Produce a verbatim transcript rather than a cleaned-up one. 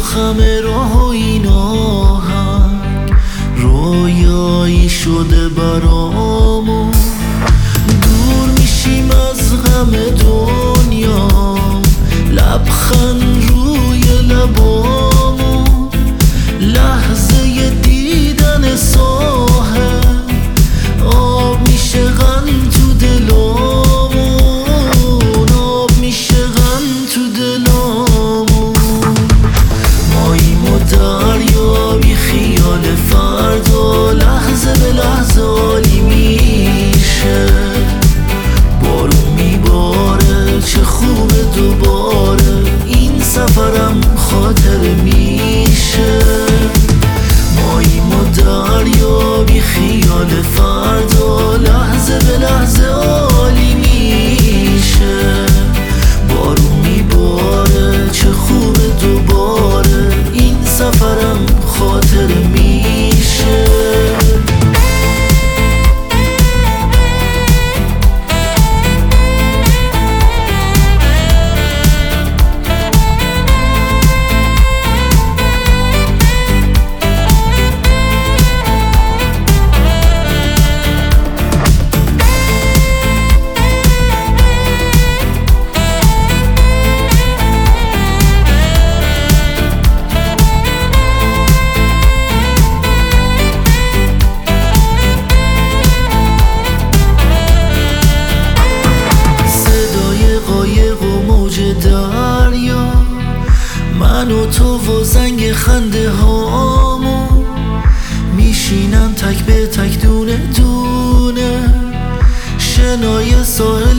خم راه و این آهنگ رویایی شده برامون. دور میشیم از غم دنیا، لبخند روی لبامون، لحظه دیدن ساحل آب میشه غم تو دلامون، آب میشه غم تو دلامون. ماییم و دریا بی خیال فردا، لحظه به لحظه عالی میشه. بارون میباره چه خوبه دوباره، این سفرم خاطر میشه. ماییم و دریا بی خیال فردا، لحظه به لحظه عالی میشه. بارون میباره چه خوبه دوباره، این سفرم خاطر میشه. دریا، من و تو و زنگ خنده هامون، میشینن تک به تک دونه دونه، شنای ساحل